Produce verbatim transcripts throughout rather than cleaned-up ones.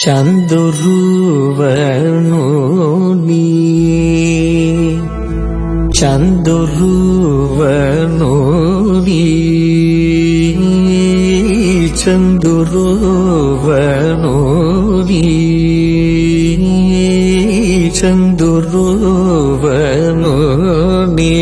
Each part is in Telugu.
చందురువనుని చందురువనుని చందురువనుని చందురువనుని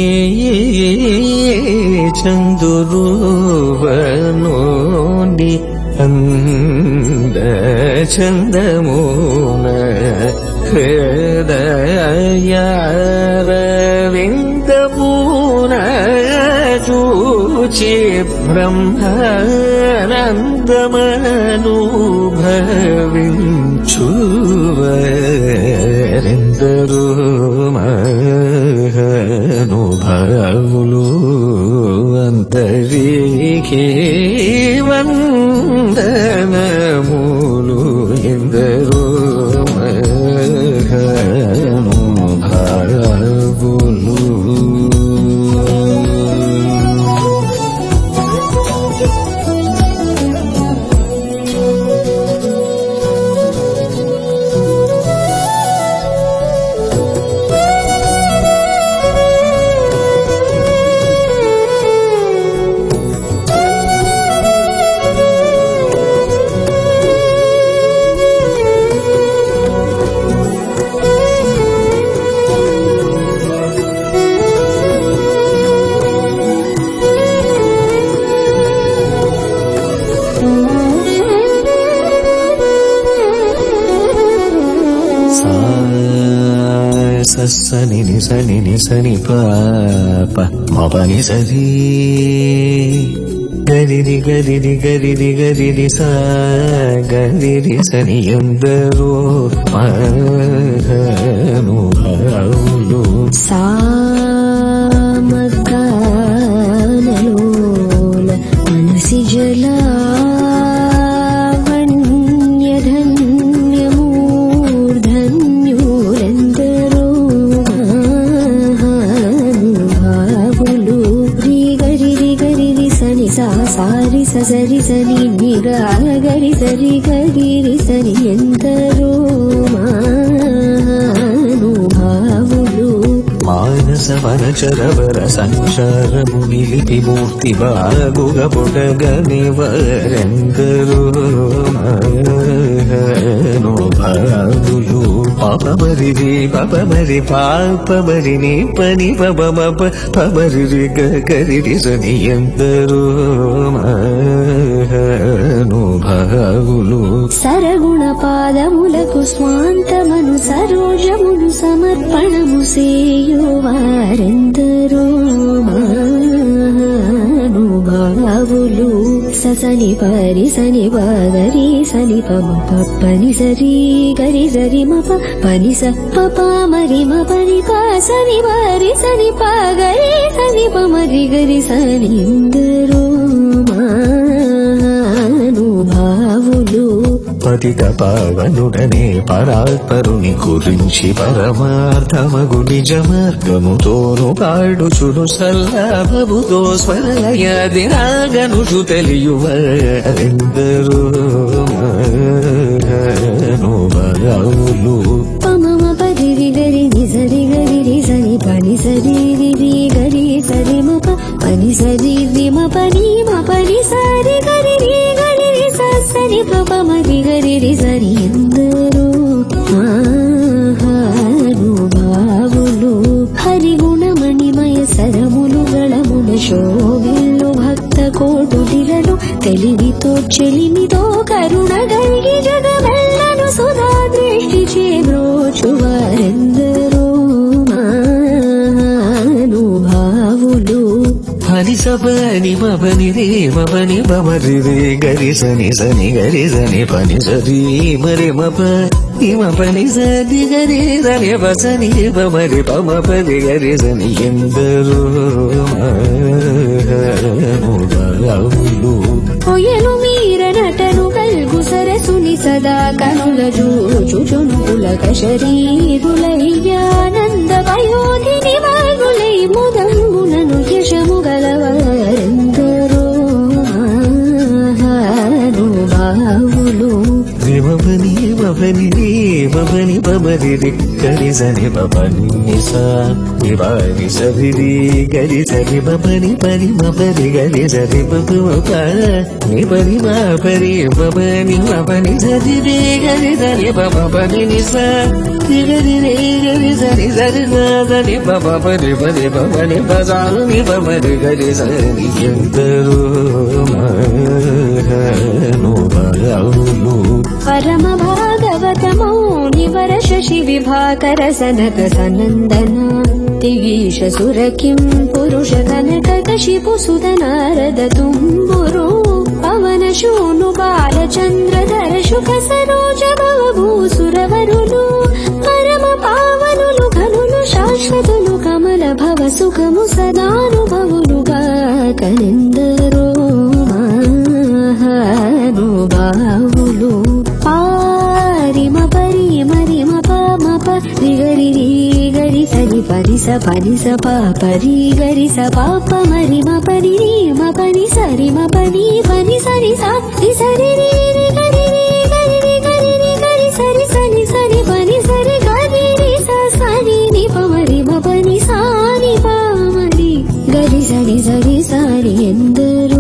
చందురువనుని అంద చందమోన హృదయారవిందమూన చూచి బ్రహ్మానందమనుభవించువరెందరూ మహానుభావులు అంతరికి వందనములు ఎందరో మహానుభావులు. సని సని సని పాప మపని సరి గరిది గరిది గరిది గరిది సా గరిది సని ఎందరో మహానుభావులు సామగానలోల మనసి జలా సారి సరి సని నిగా గరి సరి గరి సని ఎందరో మహానుభావులు మానస వనచరవర సంచారము నిలిపి మూర్తి బాగుగ పొడగనివరెందరో మహానుభావులు పపమరి పపమరి పాపమరి నీ పని పబమప పమరి గరి సని ఎందరో మహానుభావులు సరగుణ పాదములకు స్వాంతమను సరోజమును సమర్పణము సేయువారెందరో మహానుభావులు ససని పరి సని పగరి సని పమ పని సరి గరి సరి మప పని స పప మరి మ పని ప సని మరి సని పగరి సని పమరి గరి సని ఎందరో మహానుభావులు పతిత పావనుడనే పరాత్పరుని గురించి పరమార్థమగు నిజ మార్గముతోను పాడుచును సల్లాభముతో స్వరలయాది రాగనుచు తెలియువరెందరో మహానుభావులు పమమ పరి గరి నిజరి గరి సని పని సరి రి గరి సరి మప పని సరి మ పని మ పని సరి గరి గరి సని పపమరి గరి సరి ఎందరో మహానుభావులు హరిగుణమణిమయ సరములు గళమున శోభిల్లు భక్త కోటులను తెలివితో చెలిమితో కరుణ గలిగి జగమెల్లను సుధా దృష్టి చేబ్రోచువారెందరో మహానుభావులు హని సపని మపని రే మపని పమరి రే గరి సని సని గరి సని పని సరి మరి మప ఇమ పని సరి గరి సని పసని పమరి పమ పరి గరి సని ఎందరో మహానుభావులు కొయలు మీర నటను గల్గు సరసుని సదా కనుల జూచుచును పులక శరీరులయ్యానంద వయోధిని వాగులై ముదంబునను యశము గలవారెందరో మహానుభావులు విమని మపని రే మపని పమరి రి గరి సని పపని సా నివారి సరి రి గరి సరి మపని పని మపరి గరి సరి పప ని పని మపరి పపని మపని సరి రి గరి సరి పప పని ని సా గరి రే గరి సరి సరి సని పప పని పని పపని పసాని పమరి గరి సరి ఎందరో పరమ భాగవతమౌ నివర శశి విభాకర సనక సనందన దిగీష సుర కిం పురుష కనక కశిపు సుత నారద తుంబురు పవన శూను బాలచంద్రధర శుభ సరోజ భవభూసురవరులు పరమ పావనులు ఘనులు శాశ్వతులు కమల భవ సుఖము సదానుభవులుగా కనిందరో మహానుభావులు పారిమ పరిమ రిమ పమ పరి గరి రి గరి సరి పరి స పరి స ప పరి గరి స పాప మరిమ పరి రిమ పని సరి మ పని పని సరి స రి సరి రి రి గరి రి గరి రి గరి రి గరి సరి సని సరి పని సరి గరి రి స సరి ని ప మరి మ పని సాని ప మరి గరి సరి సరి సారి ఎందరో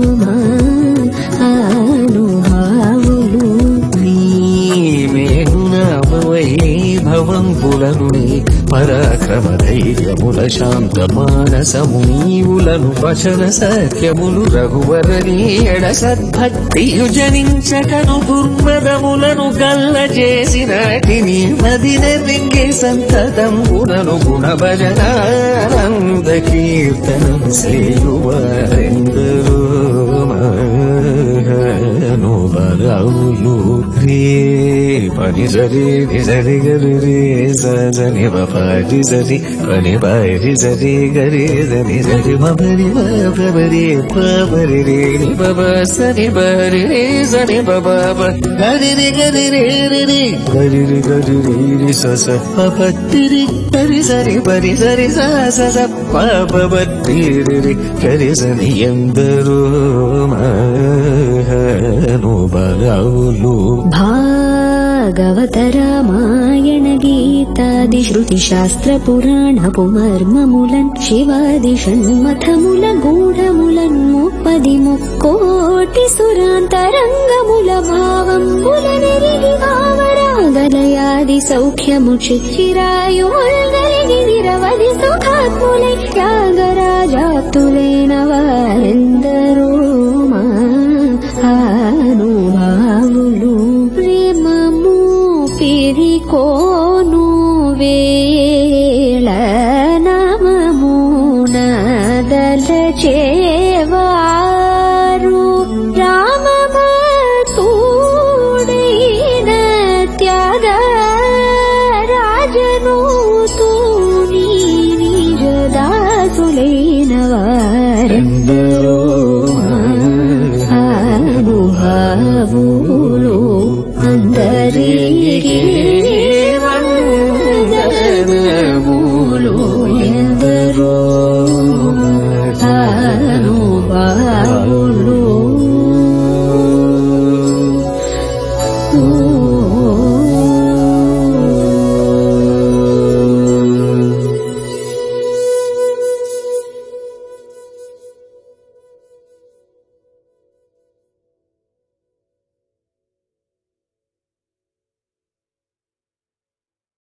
భవంబులను పరాక్రమ ధైర్యముల శాంత మానసము నీవులను వచన సత్యములు రఘువరని ఎడ సద్భక్తియు జనించకను దుర్మదములను గల్ల చేసిన తిని మదిన రింగే సంతతం గుణను గుణ భజనానంద కీర్తనం సేయువారెందరో మహానుభావులు రే పని సరి సరి గరి రే సని పరి సరి పని పరి సరి గరి సని సరి మబరి మబరి పబరి రే ని బబ సని బరి రే సని బబ గరి రి గరి రే రి గరి రి గరి రి రి స స పపట్టి రి గరి సరి పరి సరి స స స పపట్టి రి గరి సని ఎందరో మహానుభావులు భాగవత రామాయణ గీతాది శృతి శాస్త్ర పురాణ పుమర్మములన్ శివాది షణ్మథముల గూఢములన్ ముప్పది ముక్కోటి సురాంతరంగముల భావంబుల నెరిగి భావరాగలయాది సౌఖ్యము చిచ్చిరాయుగలిగి నిరవధి సుఖాత్ములై త్యాగరాజాతులైన వారెందరో మహానుభావులు ప్రేమము పిరికోను వేళ నామము నదల చేవారు రామమూడైన త్యాగ రాజను తూని నిజదాసులైన వారెందరో అనుభావులు అందరికీ వందనములు ఎందరో